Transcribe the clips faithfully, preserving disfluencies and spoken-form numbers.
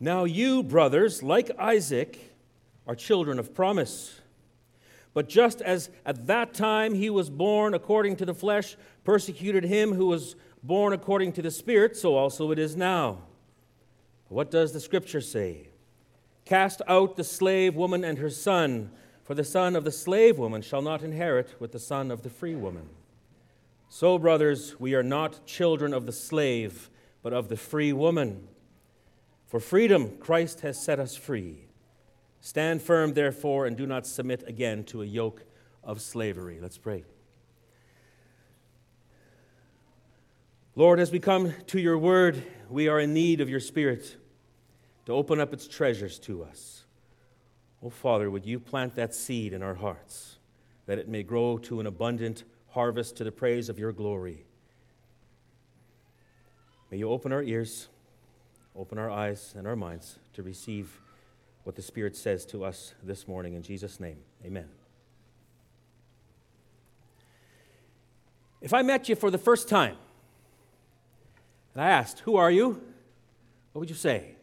Now you, brothers, like Isaac, are children of promise. But just as at that time he was born according to the flesh, persecuted him who was born according to the Spirit, so also it is now. What does the Scripture say? Cast out the slave woman and her son, for the son of the slave woman shall not inherit with the son of the free woman. So, brothers, we are not children of the slave, but of the free woman. For freedom Christ has set us free. Stand firm, therefore, and do not submit again to a yoke of slavery. Let's pray. Lord, as we come to your word, we are in need of your Spirit to open up its treasures to us. Oh, Father, would you plant that seed in our hearts, that it may grow to an abundant harvest to the praise of your glory. May you open our ears, open our eyes and our minds to receive what the Spirit says to us this morning. In Jesus' name, amen. If I met you for the first time, and I asked, who are you? What would you say?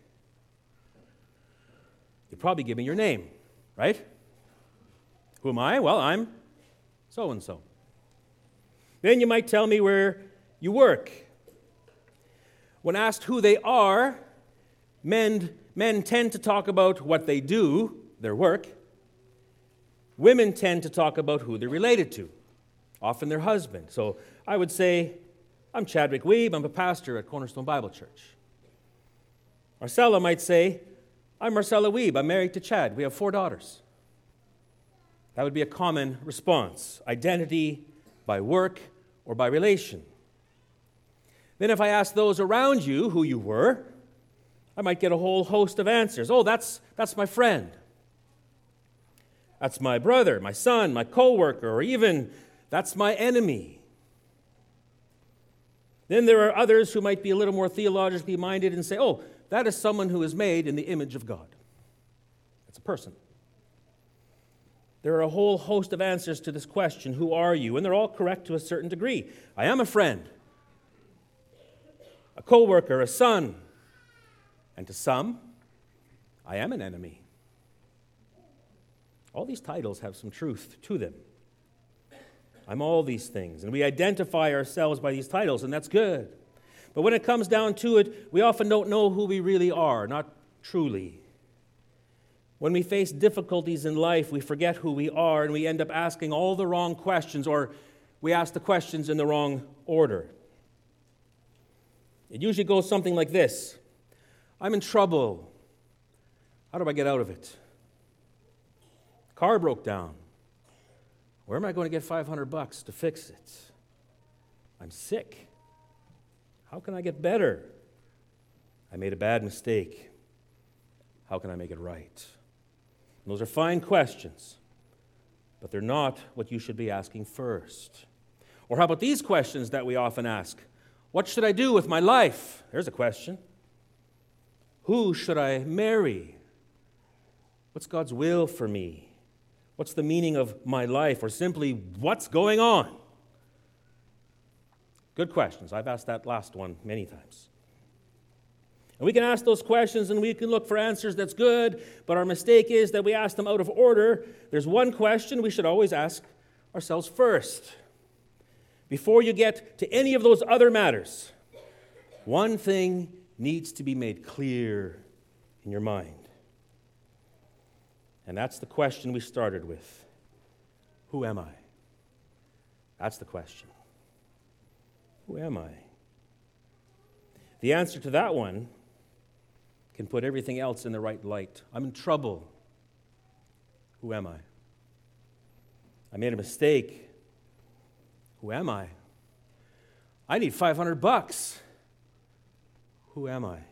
You'd probably give me your name, right? Who am I? Well, I'm so-and-so. Then you might tell me where you work. When asked who they are, men, men tend to talk about what they do, their work. Women tend to talk about who they're related to, often their husband. So I would say, I'm Chadwick Weeb, I'm a pastor at Cornerstone Bible Church. Marcella might say, I'm Marcella Weeb, I'm married to Chad, we have four daughters. That would be a common response, identity by work or by relation. Then if I asked those around you who you were, I might get a whole host of answers. Oh, that's, that's my friend. That's my brother, my son, my coworker, or even that's my enemy. Then there are others who might be a little more theologically minded and say, oh, that is someone who is made in the image of God. That's a person. There are a whole host of answers to this question, who are you? And they're all correct to a certain degree. I am a friend, a coworker, a son, and to some, I am an enemy. All these titles have some truth to them. I'm all these things, and we identify ourselves by these titles, and that's good. But when it comes down to it, we often don't know who we really are, not truly. When we face difficulties in life, we forget who we are, and we end up asking all the wrong questions, or we ask the questions in the wrong order. It usually goes something like this. I'm in trouble. How do I get out of it? Car broke down. Where am I going to get five hundred bucks to fix it? I'm sick. How can I get better? I made a bad mistake. How can I make it right? And those are fine questions, but they're not what you should be asking first. Or how about these questions that we often ask? What should I do with my life? There's a question. Who should I marry? What's God's will for me? What's the meaning of my life? Or simply, what's going on? Good questions. I've asked that last one many times. And we can ask those questions and we can look for answers that's good, but our mistake is that we ask them out of order. There's one question we should always ask ourselves first. Before you get to any of those other matters, one thing needs to be made clear in your mind. And that's the question we started with. Who am I? That's the question. Who am I? The answer to that one can put everything else in the right light. I'm in trouble. Who am I? I made a mistake. Who am I? I need five hundred bucks. Who am I?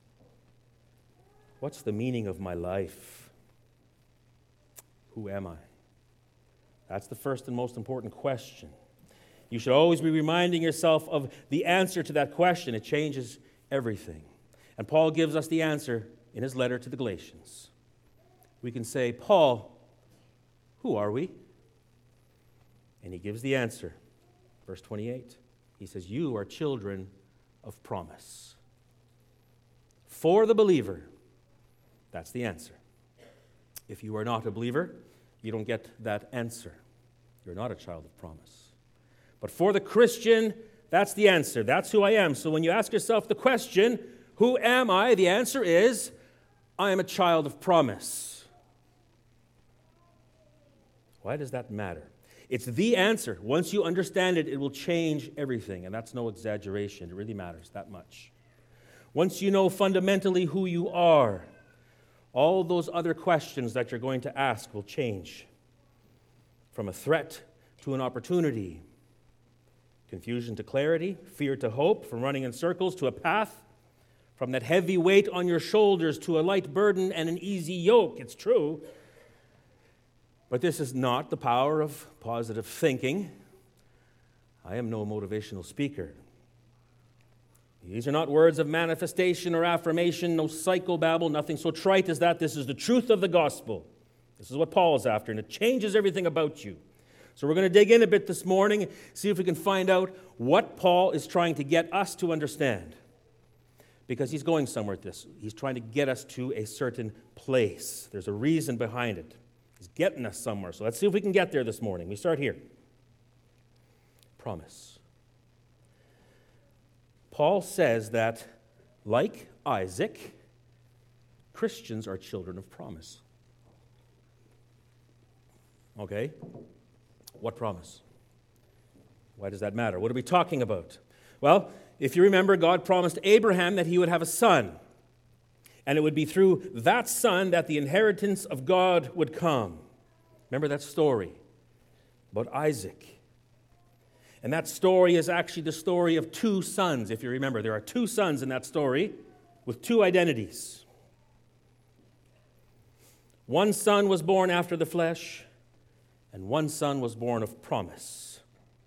What's the meaning of my life? Who am I? That's the first and most important question. You should always be reminding yourself of the answer to that question. It changes everything. And Paul gives us the answer in his letter to the Galatians. We can say, Paul, who are we? And he gives the answer. Verse twenty-eight. He says, you are children of promise. For the believer, That's the answer. If you are not a believer, you don't get that answer. You're not a child of promise. But for the Christian, that's the answer. That's who I am. So when you ask yourself the question, who am I? The answer is, I am a child of promise. Why does that matter? It's the answer. Once you understand it, it will change everything. And that's no exaggeration. It really matters that much. Once you know fundamentally who you are, all those other questions that you're going to ask will change. From a threat to an opportunity. Confusion to clarity, fear to hope, from running in circles to a path, from that heavy weight on your shoulders to a light burden and an easy yoke. It's true. But this is not the power of positive thinking. I am no motivational speaker. These are not words of manifestation or affirmation, no psychobabble, nothing so trite as that. This is the truth of the gospel. This is what Paul is after, and it changes everything about you. So we're going to dig in a bit this morning, see if we can find out what Paul is trying to get us to understand. Because he's going somewhere with this. He's trying to get us to a certain place. There's a reason behind it. He's getting us somewhere. So let's see if we can get there this morning. We start here. Promise. Paul says that, like Isaac, Christians are children of promise. Okay? What promise? Why does that matter? What are we talking about? Well, if you remember, God promised Abraham that he would have a son. And it would be through that son that the inheritance of God would come. Remember that story about Isaac. And that story is actually the story of two sons, if you remember. There are two sons in that story with two identities. One son was born after the flesh, and one son was born of promise.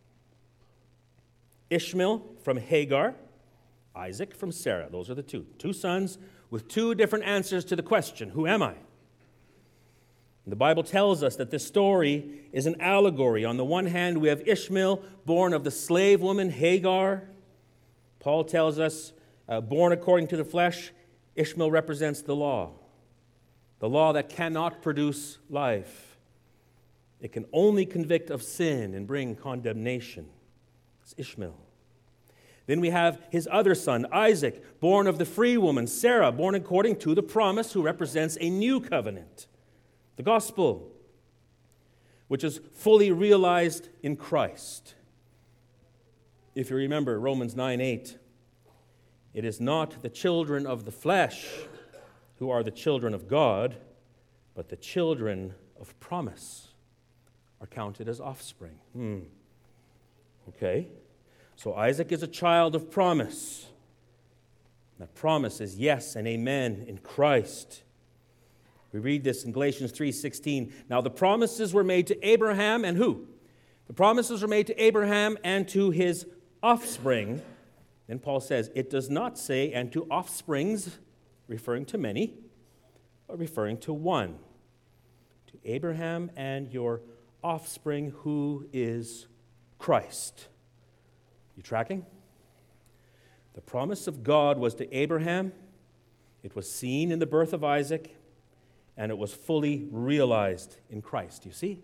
Ishmael from Hagar, Isaac from Sarah. Those are the two. Two sons with two different answers to the question, who am I? And the Bible tells us that this story is an allegory. On the one hand, we have Ishmael, born of the slave woman Hagar. Paul tells us, uh, born according to the flesh, Ishmael represents the law. The law that cannot produce life. It can only convict of sin and bring condemnation. It's Ishmael. Then we have his other son, Isaac, born of the free woman, Sarah, born according to the promise, who represents a new covenant, the gospel, which is fully realized in Christ. If you remember Romans nine eight, it is not the children of the flesh who are the children of God, but the children of promise are counted as offspring. Hmm. Okay. So Isaac is a child of promise. That promise is yes and amen in Christ. We read this in Galatians three sixteen. Now the promises were made to Abraham and who? The promises were made to Abraham and to his offspring. Then Paul says, it does not say, and to offsprings, referring to many, but referring to one. To Abraham and your offspring, who is Christ. You tracking? The promise of God was to Abraham. It was seen in the birth of Isaac, and it was fully realized in Christ. You see?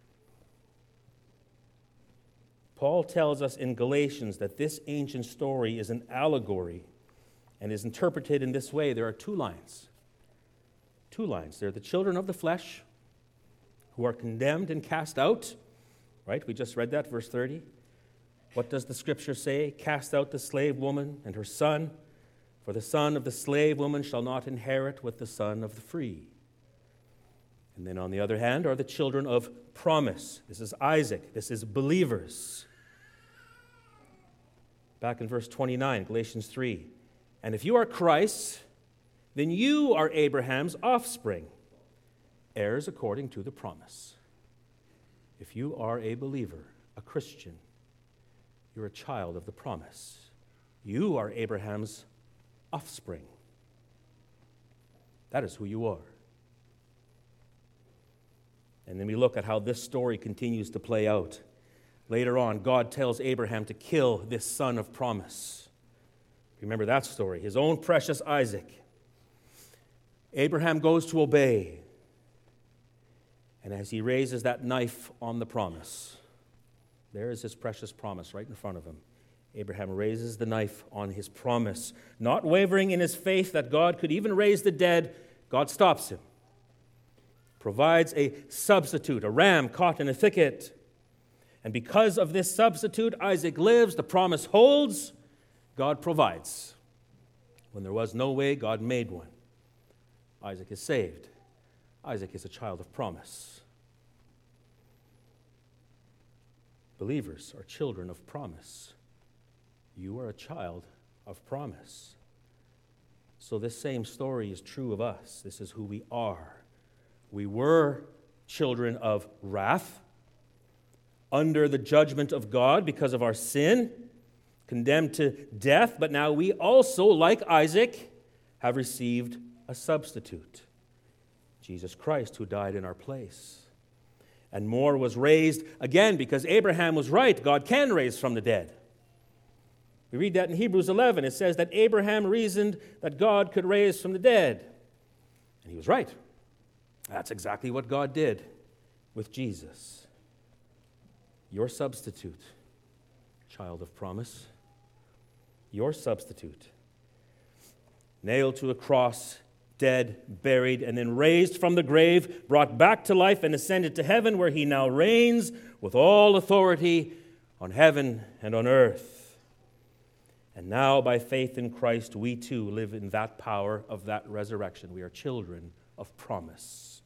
Paul tells us in Galatians that this ancient story is an allegory and is interpreted in this way. There are two lines. Two lines. They're the children of the flesh who are condemned and cast out. Right? We just read that, verse thirty. What does the scripture say? Cast out the slave woman and her son, for the son of the slave woman shall not inherit with the son of the free. And then on the other hand are the children of promise. This is Isaac. This is believers. Back in verse twenty-nine, Galatians three. And if you are Christ's, then you are Abraham's offspring, heirs according to the promise. If you are a believer, a Christian, you're a child of the promise. You are Abraham's offspring. That is who you are. And then we look at how this story continues to play out. Later on, God tells Abraham to kill this son of promise. Remember that story, his own precious Isaac. Abraham goes to obey. And as he raises that knife on the promise, there is his precious promise right in front of him. Abraham raises the knife on his promise, not wavering in his faith that God could even raise the dead. God stops him, provides a substitute, a ram caught in a thicket. And because of this substitute, Isaac lives, the promise holds, God provides. When there was no way, God made one. Isaac is saved. Isaac is a child of promise. Believers are children of promise. You are a child of promise. So this same story is true of us. This is who we are. We were children of wrath, under the judgment of God because of our sin, condemned to death, but now we also, like Isaac, have received a substitute, Jesus Christ, who died in our place. And more, was raised again because Abraham was right. God can raise from the dead. We read that in Hebrews eleven. It says that Abraham reasoned that God could raise from the dead. And he was right. That's exactly what God did with Jesus. Your substitute, child of promise. Your substitute. Nailed to a cross, dead, buried, and then raised from the grave, brought back to life and ascended to heaven, where he now reigns with all authority on heaven and on earth. And now, by faith in Christ, we too live in that power of that resurrection. We are children of promise.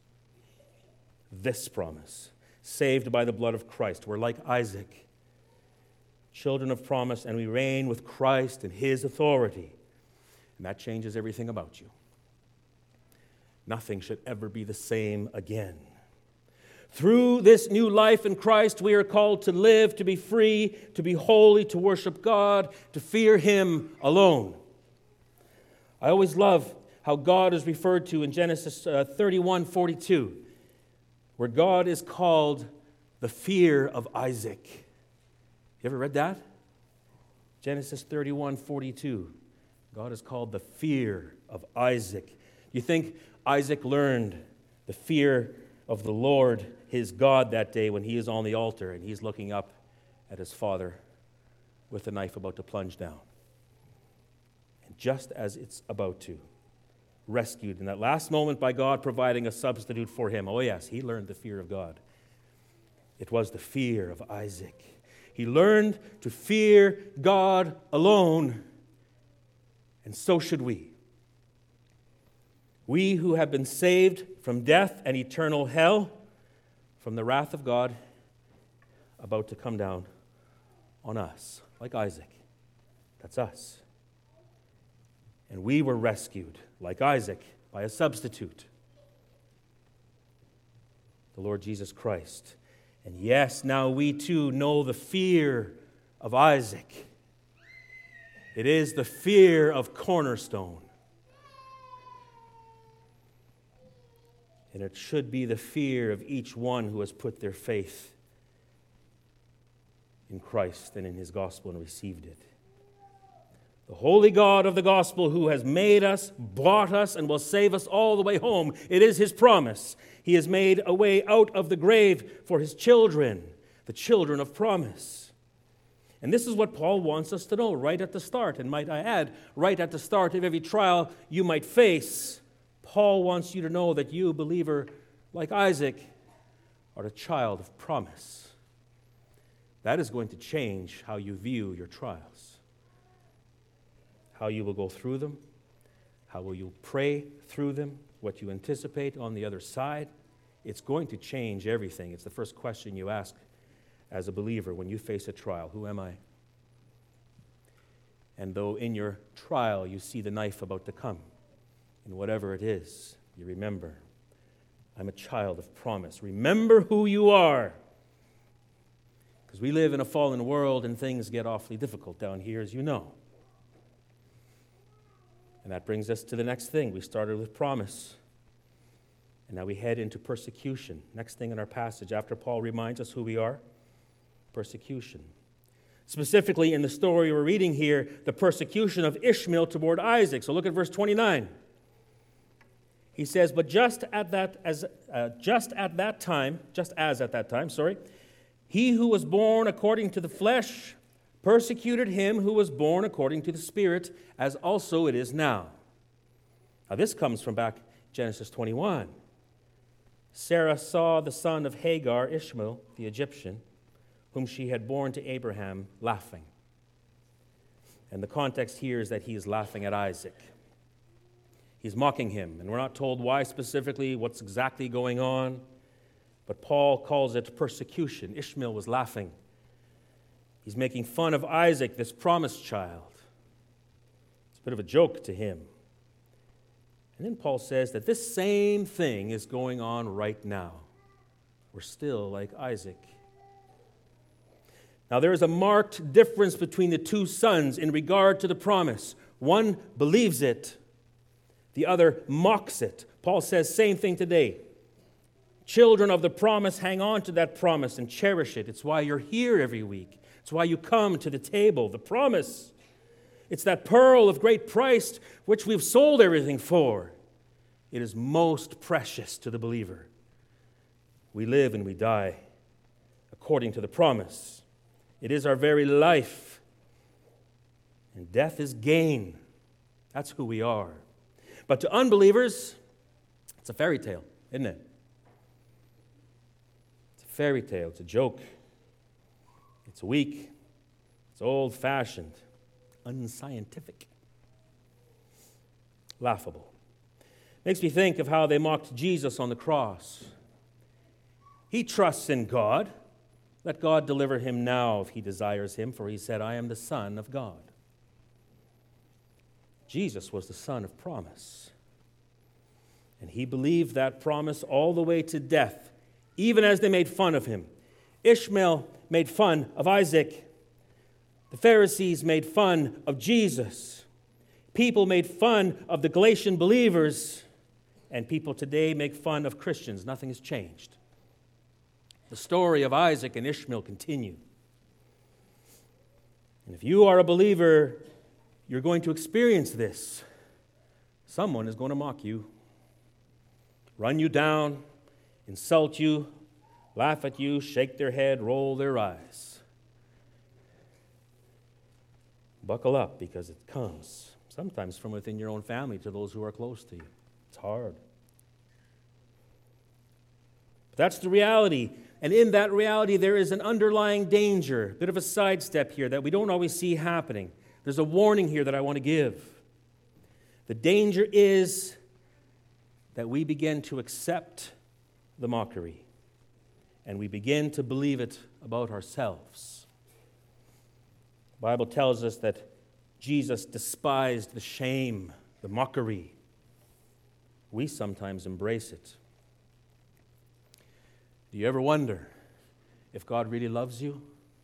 This promise, saved by the blood of Christ. We're like Isaac, children of promise, and we reign with Christ and his authority. And that changes everything about you. Nothing should ever be the same again. Through this new life in Christ, we are called to live, to be free, to be holy, to worship God, to fear him alone. I always love how God is referred to in Genesis uh, thirty-one forty-two, where God is called the fear of Isaac. You ever read that? Genesis thirty-one forty-two. God is called the fear of Isaac. You think Isaac learned the fear of the Lord, his God, that day when he is on the altar and he's looking up at his father with the knife about to plunge down? And just as it's about to, rescued in that last moment by God providing a substitute for him. Oh yes, he learned the fear of God. It was the fear of Isaac. He learned to fear God alone, and so should we. We who have been saved from death and eternal hell, from the wrath of God about to come down on us, like Isaac. That's us. And we were rescued, like Isaac, by a substitute, the Lord Jesus Christ. And yes, now we too know the fear of Isaac. It is the fear of Cornerstone. And it should be the fear of each one who has put their faith in Christ and in his gospel and received it. The holy God of the gospel, who has made us, bought us, and will save us all the way home. It is his promise. He has made a way out of the grave for his children, the children of promise. And this is what Paul wants us to know right at the start. And might I add, right at the start of every trial you might face, Paul wants you to know that you, believer, like Isaac, are a child of promise. That is going to change how you view your trials, how you will go through them, how will you pray through them, what you anticipate on the other side. It's going to change everything. It's the first question you ask as a believer when you face a trial. Who am I? And though in your trial you see the knife about to come, and whatever it is, you remember, I'm a child of promise. Remember who you are. Because we live in a fallen world and things get awfully difficult down here, as you know. And that brings us to the next thing. We started with promise. And now we head into persecution. Next thing in our passage, after Paul reminds us who we are, persecution. Specifically in the story we're reading here, the persecution of Ishmael toward Isaac. So look at verse twenty-nine. He says, but just at that as uh, just at that time, just as at that time, sorry, he who was born according to the flesh persecuted him who was born according to the Spirit, as also it is now. Now this comes from back Genesis twenty-one. Sarah saw the son of Hagar, Ishmael, the Egyptian, whom she had borne to Abraham, laughing. And the context here is that he is laughing at Isaac. He's mocking him, and we're not told why specifically, what's exactly going on, but Paul calls it persecution. Ishmael was laughing. He's making fun of Isaac, this promised child. It's a bit of a joke to him. And then Paul says that this same thing is going on right now. We're still like Isaac. Now, there is a marked difference between the two sons in regard to the promise. One believes it, the other mocks it. Paul says, same thing today. Children of the promise hang on to that promise and cherish it. It's why you're here every week. It's why you come to the table, the promise. It's that pearl of great price which we've sold everything for. It is most precious to the believer. We live and we die according to the promise. It is our very life. And death is gain. That's who we are. But to unbelievers, it's a fairy tale, isn't it? It's a fairy tale. It's a joke. It's weak. It's old-fashioned. Unscientific. Laughable. Makes me think of how they mocked Jesus on the cross. He trusts in God. Let God deliver him now if he desires him, for he said, I am the Son of God. Jesus was the Son of promise. And he believed that promise all the way to death, even as they made fun of him. Ishmael made fun of Isaac. The Pharisees made fun of Jesus. People made fun of the Galatian believers. And people today make fun of Christians. Nothing has changed. The story of Isaac and Ishmael continue. And if you are a believer, you're going to experience this. Someone is going to mock you, run you down, insult you, laugh at you, shake their head, roll their eyes. Buckle up, because it comes, sometimes from within your own family to those who are close to you. It's hard. But that's the reality. And in that reality, there is an underlying danger, a bit of a sidestep here that we don't always see happening. There's a warning here that I want to give. The danger is that we begin to accept the mockery, and we begin to believe it about ourselves. The Bible tells us that Jesus despised the shame, the mockery. We sometimes embrace it. Do you ever wonder if God really loves you?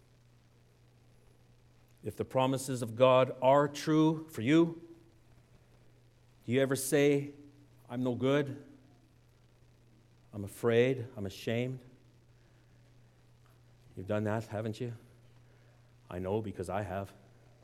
If the promises of God are true for you? Do you ever say, I'm no good? I'm afraid. I'm ashamed? You've done that, haven't you? I know, because I have.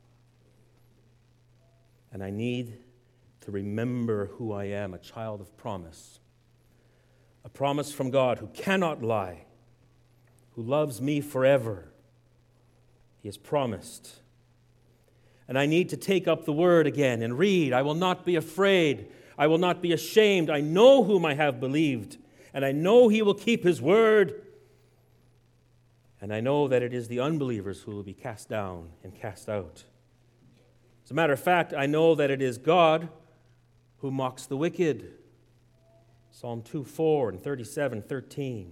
And I need to remember who I am, a child of promise. A promise from God who cannot lie, who loves me forever. He has promised. And I need to take up the word again and read. I will not be afraid. I will not be ashamed. I know whom I have believed, and I know he will keep his word. And I know that it is the unbelievers who will be cast down and cast out. As a matter of fact, I know that it is God who mocks the wicked. Psalm two four and thirty-seven thirteen.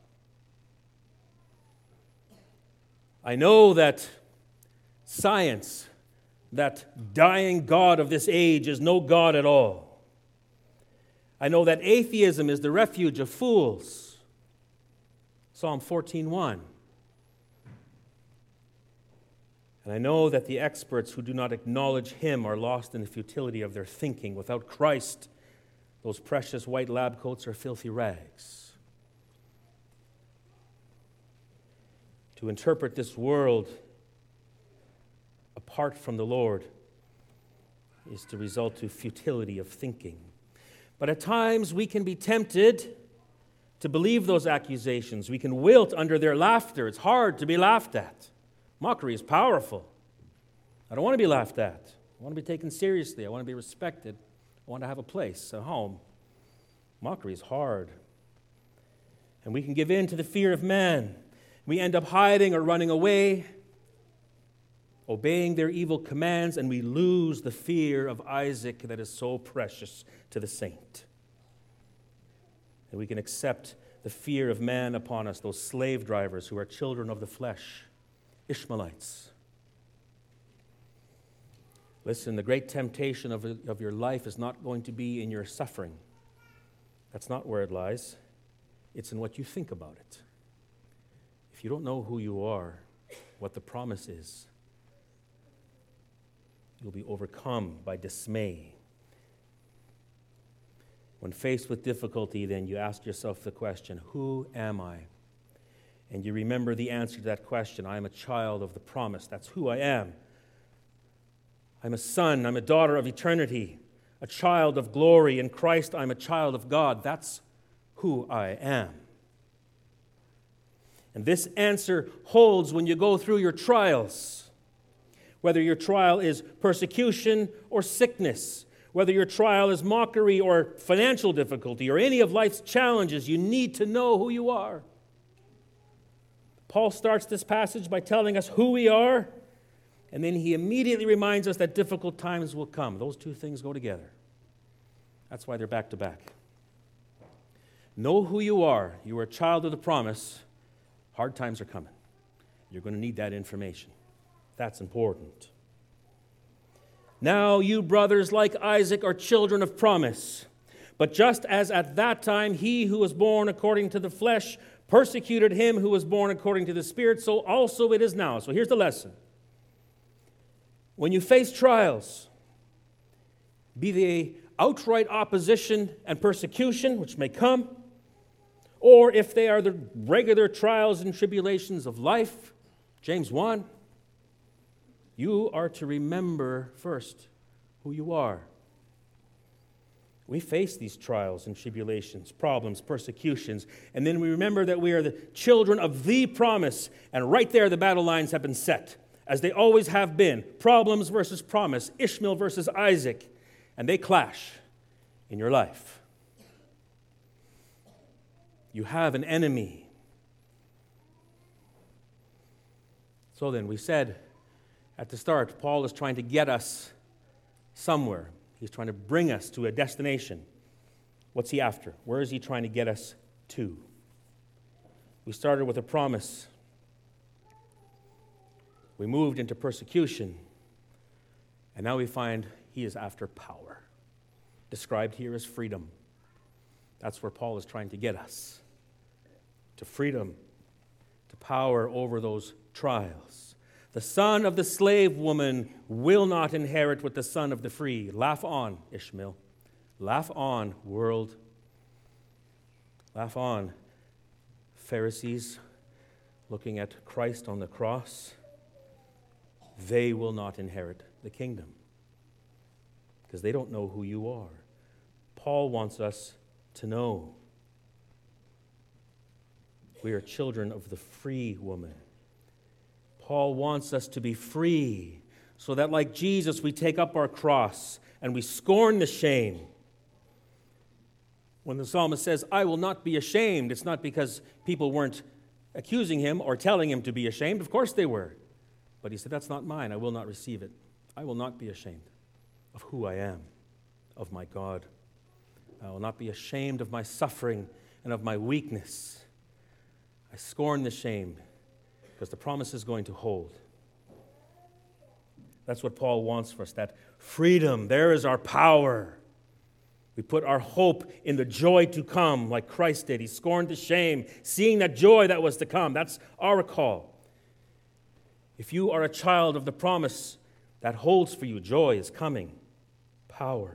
I know that science, that dying God of this age, is no God at all. I know that atheism is the refuge of fools. Psalm fourteen one. And I know that the experts who do not acknowledge him are lost in the futility of their thinking. Without Christ, those precious white lab coats are filthy rags. To interpret this world apart from the Lord is to result to futility of thinking. But at times we can be tempted to believe those accusations. We can wilt under their laughter. It's hard to be laughed at. Mockery is powerful. I don't want to be laughed at. I want to be taken seriously. I want to be respected. I want to have a place, a home. Mockery is hard. And we can give in to the fear of man. We end up hiding or running away, obeying their evil commands, and we lose the fear of Isaac that is so precious to the saint. And we can accept the fear of man upon us, those slave drivers who are children of the flesh, Ishmaelites. Listen, the great temptation of, of your life is not going to be in your suffering. That's not where it lies. It's in what you think about it. If you don't know who you are, what the promise is, you'll be overcome by dismay. When faced with difficulty, then you ask yourself the question, who am I? And you remember the answer to that question. I am a child of the promise. That's who I am. I'm a son. I'm a daughter of eternity. A child of glory. In Christ, I'm a child of God. That's who I am. And this answer holds when you go through your trials. Whether your trial is persecution or sickness, whether your trial is mockery or financial difficulty or any of life's challenges, you need to know who you are. Paul starts this passage by telling us who we are, and then he immediately reminds us that difficult times will come. Those two things go together. That's why they're back to back. Know who you are. You are a child of the promise. Hard times are coming. You're going to need that information. That's important. Now you brothers, like Isaac, are children of promise. But just as at that time he who was born according to the flesh persecuted him who was born according to the Spirit, so also it is now. So here's the lesson. When you face trials, be they outright opposition and persecution, which may come, or if they are the regular trials and tribulations of life, James one, you are to remember first who you are. We face these trials and tribulations, problems, persecutions, and then we remember that we are the children of the promise, and right there the battle lines have been set, as they always have been. Problems versus promise, Ishmael versus Isaac, and they clash in your life. You have an enemy. So then, we said at the start, Paul is trying to get us somewhere. He's trying to bring us to a destination. What's he after? Where is he trying to get us to? We started with a promise. We moved into persecution. And now we find he is after power. Described here as freedom. That's where Paul is trying to get us. To freedom. To power over those trials. The son of the slave woman will not inherit with the son of the free. Laugh on, Ishmael. Laugh on, world. Laugh on, Pharisees looking at Christ on the cross. They will not inherit the kingdom because they don't know who you are. Paul wants us to know. We are children of the free woman. Paul wants us to be free so that like Jesus we take up our cross and we scorn the shame. When the psalmist says, I will not be ashamed, it's not because people weren't accusing him or telling him to be ashamed. Of course they were. But he said, that's not mine. I will not receive it. I will not be ashamed of who I am, of my God. I will not be ashamed of my suffering and of my weakness. I scorn the shame because the promise is going to hold. That's what Paul wants for us, that freedom. There is our power. We put our hope in the joy to come like Christ did. He scorned the shame, seeing that joy that was to come. That's our call. If you are a child of the promise, that holds for you. Joy is coming. Power.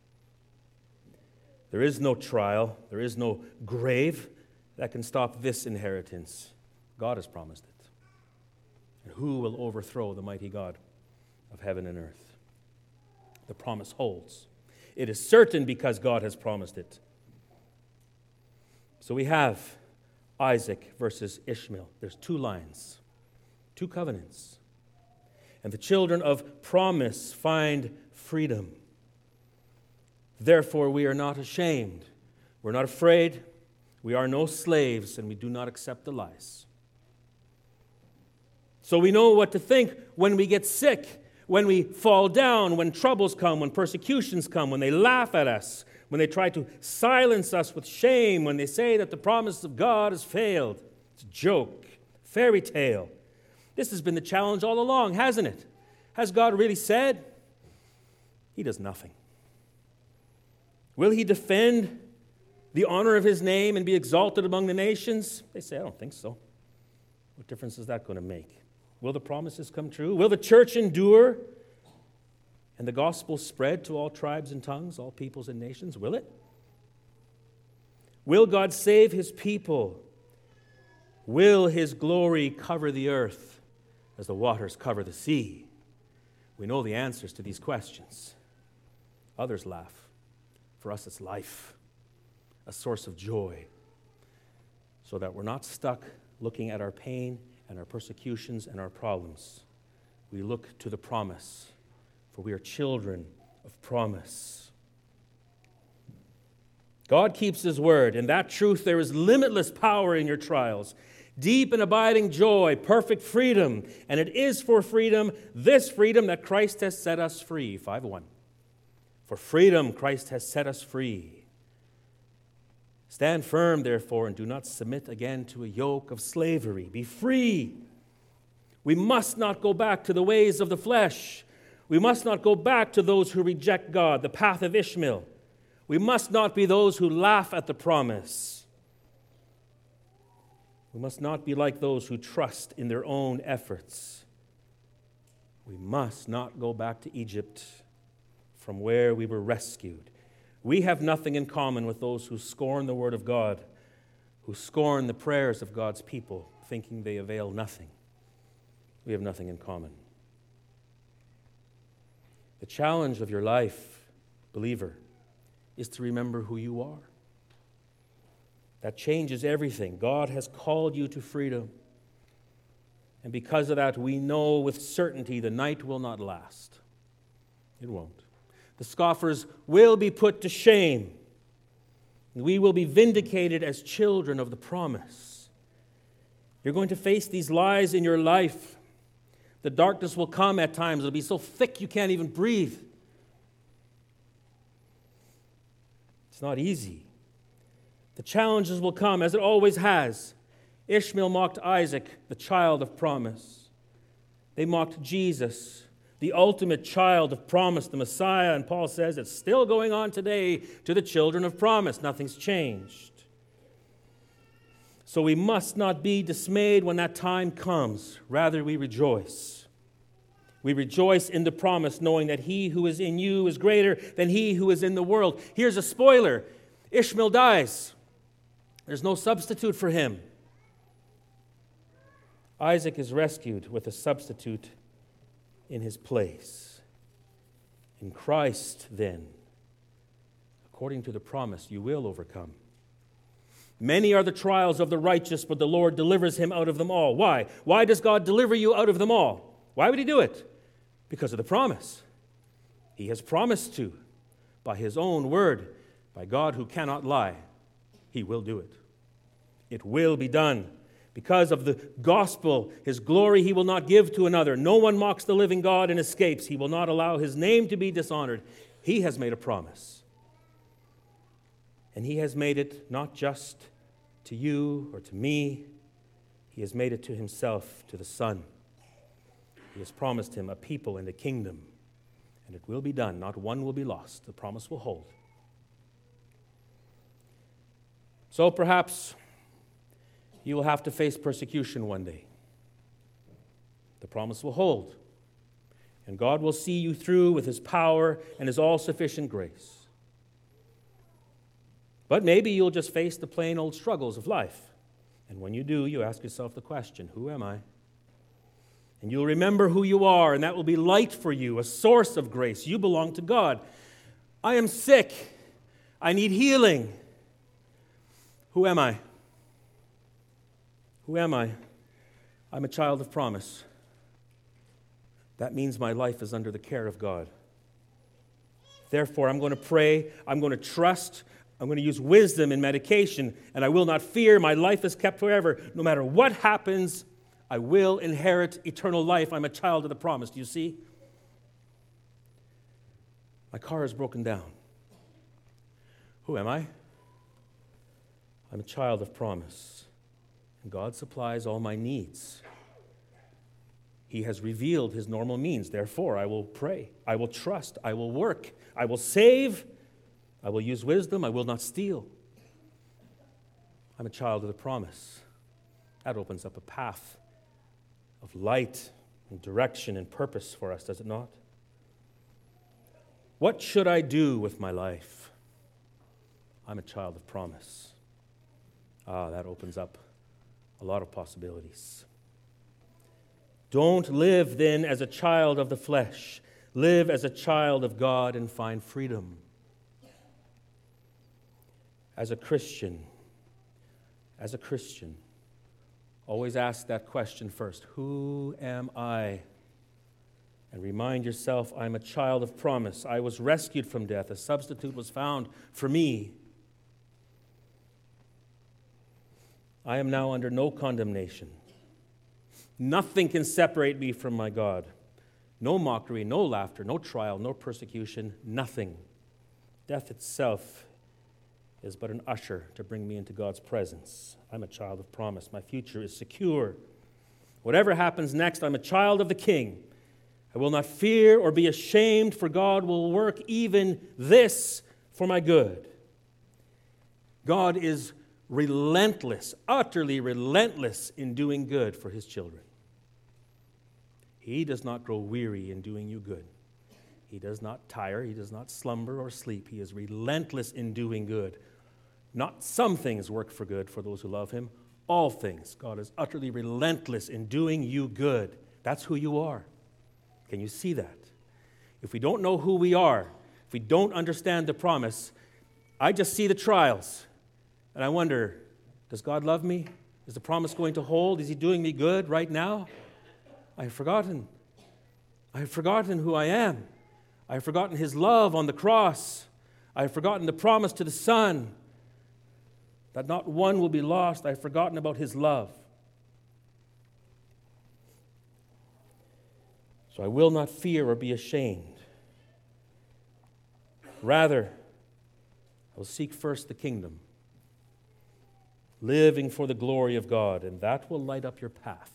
There is no trial. There is no grave that can stop this inheritance. God has promised it. And who will overthrow the mighty God of heaven and earth? The promise holds. It is certain because God has promised it. So we have Isaac versus Ishmael. There's two lines, two covenants. And the children of promise find freedom. Therefore, we are not ashamed. We're not afraid. We are no slaves, and we do not accept the lies. So we know what to think when we get sick, when we fall down, when troubles come, when persecutions come, when they laugh at us, when they try to silence us with shame, when they say that the promise of God has failed. It's a joke, fairy tale. This has been the challenge all along, hasn't it? Has God really said? He does nothing. Will he defend the honor of his name and be exalted among the nations? They say, I don't think so. What difference is that going to make? Will the promises come true? Will the church endure and the gospel spread to all tribes and tongues, all peoples and nations? Will it? Will God save his people? Will his glory cover the earth as the waters cover the sea? We know the answers to these questions. Others laugh. For us, it's life, a source of joy, so that we're not stuck looking at our pain and our persecutions and our problems. We look to the promise, for we are children of promise. God keeps his word. In that truth, there is limitless power in your trials, deep and abiding joy, perfect freedom. And it is for freedom, this freedom, that Christ has set us free. five one. For freedom, Christ has set us free. Stand firm, therefore, and do not submit again to a yoke of slavery. Be free. We must not go back to the ways of the flesh. We must not go back to those who reject God, the path of Ishmael. We must not be those who laugh at the promise. We must not be like those who trust in their own efforts. We must not go back to Egypt, from where we were rescued. We have nothing in common with those who scorn the word of God, who scorn the prayers of God's people, thinking they avail nothing. We have nothing in common. The challenge of your life, believer, is to remember who you are. That changes everything. God has called you to freedom. And because of that, we know with certainty the night will not last. It won't. The scoffers will be put to shame. We will be vindicated as children of the promise. You're going to face these lies in your life. The darkness will come at times. It'll be so thick you can't even breathe. It's not easy. The challenges will come, as it always has. Ishmael mocked Isaac, the child of promise. They mocked Jesus, the ultimate child of promise, the Messiah. And Paul says it's still going on today to the children of promise. Nothing's changed. So we must not be dismayed when that time comes. Rather, we rejoice. We rejoice in the promise, knowing that he who is in you is greater than he who is in the world. Here's a spoiler. Ishmael dies. There's no substitute for him. Isaac is rescued with a substitute in his place. In Christ, then, according to the promise, you will overcome. Many are the trials of the righteous, but the Lord delivers him out of them all. Why? Why does God deliver you out of them all? Why would he do it? Because of the promise. He has promised to, by his own word, by God who cannot lie. He will do it. It will be done. Because of the gospel, his glory he will not give to another. No one mocks the living God and escapes. He will not allow his name to be dishonored. He has made a promise. And he has made it not just to you or to me. He has made it to himself, to the Son. He has promised him a people and a kingdom. And it will be done. Not one will be lost. The promise will hold. So perhaps you will have to face persecution one day. The promise will hold. And God will see you through with his power and his all-sufficient grace. But maybe you'll just face the plain old struggles of life. And when you do, you ask yourself the question, who am I? And you'll remember who you are, and that will be light for you, a source of grace. You belong to God. I am sick. I need healing. Who am I? Who am I? I'm a child of promise. That means my life is under the care of God. Therefore, I'm going to pray, I'm going to trust, I'm going to use wisdom in medication, and I will not fear. My life is kept forever. No matter what happens, I will inherit eternal life. I'm a child of the promise. Do you see? My car is broken down. Who am I? I'm a child of promise. And God supplies all my needs. He has revealed his normal means. Therefore, I will pray. I will trust. I will work. I will save. I will use wisdom. I will not steal. I'm a child of the promise. That opens up a path of light and direction and purpose for us, does it not? What should I do with my life? I'm a child of promise. Ah, that opens up a lot of possibilities. Don't live then as a child of the flesh. Live as a child of God and find freedom. As a Christian, as a Christian, always ask that question first. Who am I? And remind yourself, I'm a child of promise. I was rescued from death. A substitute was found for me. I am now under no condemnation. Nothing can separate me from my God. No mockery, no laughter, no trial, no persecution, nothing. Death itself is but an usher to bring me into God's presence. I'm a child of promise. My future is secure. Whatever happens next, I'm a child of the King. I will not fear or be ashamed, for God will work even this for my good. God is relentless, utterly relentless in doing good for his children. He does not grow weary in doing you good. He does not tire. He does not slumber or sleep. He is relentless in doing good. Not some things work for good for those who love him. All things. God is utterly relentless in doing you good. That's who you are. Can you see that? If we don't know who we are, if we don't understand the promise, I just see the trials. And I wonder, does God love me? Is the promise going to hold? Is he doing me good right now? I have forgotten. I have forgotten who I am. I have forgotten his love on the cross. I have forgotten the promise to the Son that not one will be lost. I have forgotten about his love. So I will not fear or be ashamed. Rather, I will seek first the kingdom, living for the glory of God, and that will light up your path.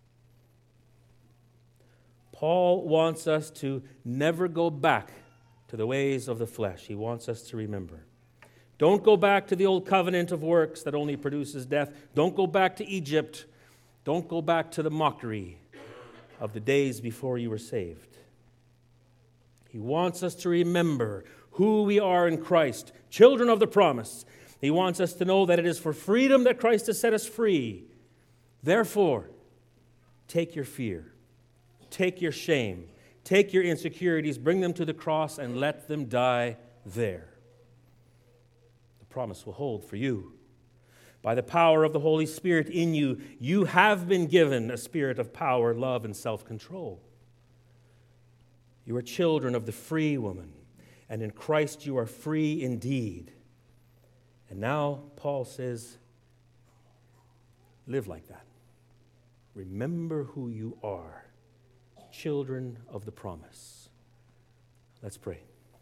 Paul wants us to never go back to the ways of the flesh. He wants us to remember. Don't go back to the old covenant of works that only produces death. Don't go back to Egypt. Don't go back to the mockery of the days before you were saved. He wants us to remember who we are in Christ, children of the promise. He wants us to know that it is for freedom that Christ has set us free. Therefore, take your fear, take your shame, take your insecurities, bring them to the cross, and let them die there. The promise will hold for you. By the power of the Holy Spirit in you, you have been given a spirit of power, love, and self-control. You are children of the free woman, and in Christ you are free indeed. And now, Paul says, live like that. Remember who you are, children of the promise. Let's pray.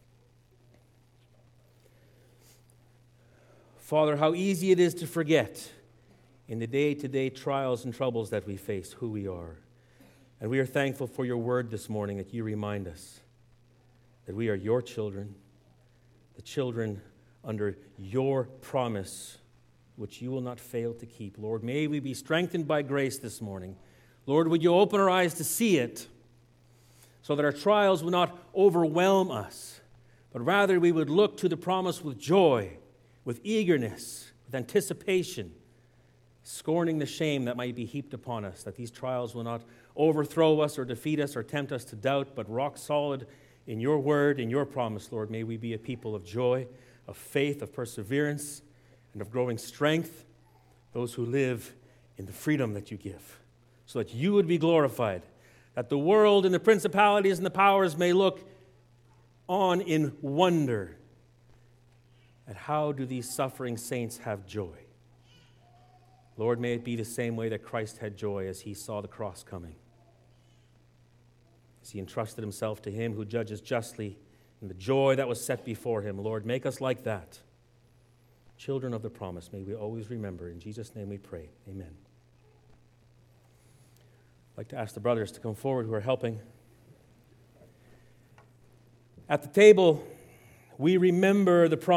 Father, how easy it is to forget in the day-to-day trials and troubles that we face who we are. And we are thankful for your word this morning that you remind us that we are your children, the children under your promise, which you will not fail to keep. Lord, may we be strengthened by grace this morning. Lord, would you open our eyes to see it so that our trials would not overwhelm us, but rather we would look to the promise with joy, with eagerness, with anticipation, scorning the shame that might be heaped upon us, that these trials will not overthrow us or defeat us or tempt us to doubt, but rock solid in your word, in your promise, Lord. May we be a people of joy, of faith, of perseverance, and of growing strength, those who live in the freedom that you give, so that you would be glorified, that the world and the principalities and the powers may look on in wonder at how do these suffering saints have joy. Lord, may it be the same way that Christ had joy as he saw the cross coming, as he entrusted himself to him who judges justly, and the joy that was set before him. Lord, make us like that. Children of the promise, may we always remember. In Jesus' name we pray. Amen. I'd like to ask the brothers to come forward who are helping. At the table, we remember the promise.